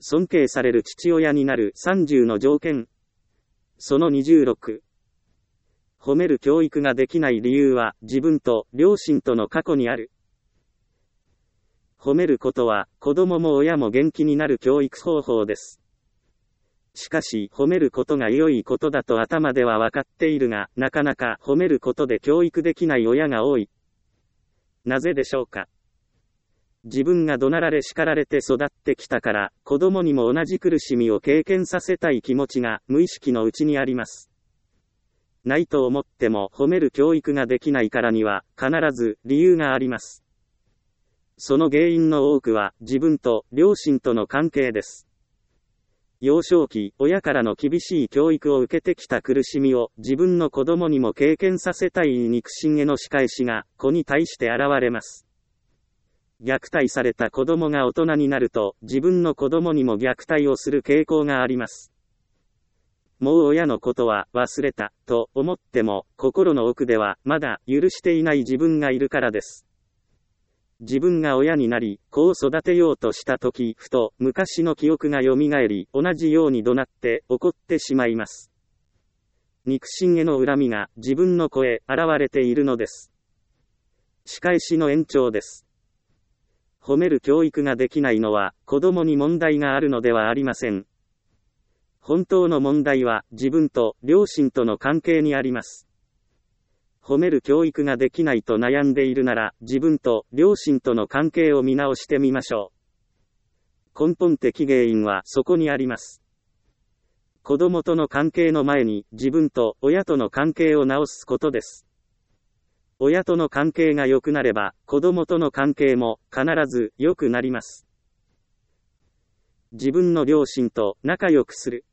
尊敬される父親になる30の条件。その26。褒める教育ができない理由は自分と両親との過去にある。褒めることは子供も親も元気になる教育方法です。しかし褒めることが良いことだと頭では分かっているが、なかなか褒めることで教育できない親が多い。なぜでしょうか。自分が怒鳴られ叱られて育ってきたから、子供にも同じ苦しみを経験させたい気持ちが無意識のうちにあります。ないと思っても褒める教育ができないからには必ず理由があります。その原因の多くは自分と両親との関係です。幼少期、親からの厳しい教育を受けてきた苦しみを自分の子供にも経験させたい肉親への仕返しが子に対して現れます。虐待された子供が大人になると自分の子供にも虐待をする傾向があります。もう親のことは忘れたと思っても心の奥ではまだ許していない自分がいるからです。自分が親になり子を育てようとしたときふと昔の記憶が蘇り同じように怒鳴って怒ってしまいます。肉親への恨みが自分の子へ現れているのです。仕返しの延長です。褒める教育ができないのは子供に問題があるのではありません。本当の問題は自分と両親との関係にあります。褒める教育ができないと悩んでいるなら自分と両親との関係を見直してみましょう。根本的原因はそこにあります。子供との関係の前に自分と親との関係を直すことです。親との関係が良くなれば、子供との関係も必ず良くなります。自分の両親と仲良くする。